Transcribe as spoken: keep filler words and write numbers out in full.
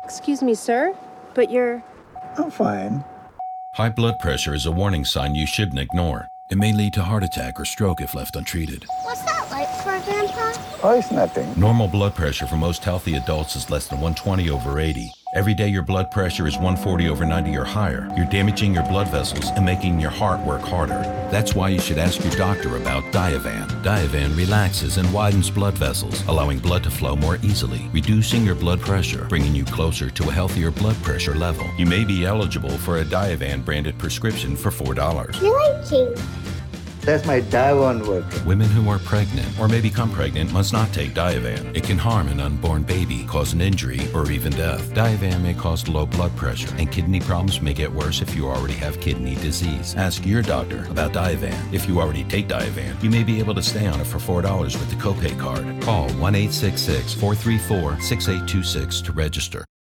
Excuse me, sir, but you're... I'm fine. High blood pressure is a warning sign you shouldn't ignore. It may lead to heart attack or stroke if left untreated. What's that like for Grandpa? Oh, it's nothing. Normal blood pressure for most healthy adults is less than one twenty over eighty. Every day your blood pressure is one forty over ninety or higher. You're damaging your blood vessels and making your heart work harder. That's why you should ask your doctor about Diovan. Diovan relaxes and widens blood vessels, allowing blood to flow more easily, reducing your blood pressure, bringing you closer to a healthier blood pressure level. You may be eligible for a Diovan branded prescription for four dollars. Really cute. That's my Diovan working. Women who are pregnant or may become pregnant must not take Diovan. It can harm an unborn baby, cause an injury, or even death. Diovan may cause low blood pressure, and kidney problems may get worse if you already have kidney disease. Ask your doctor about Diovan. If you already take Diovan, you may be able to stay on it for four dollars with the copay card. Call one eight six six, four three four, six eight two six to register.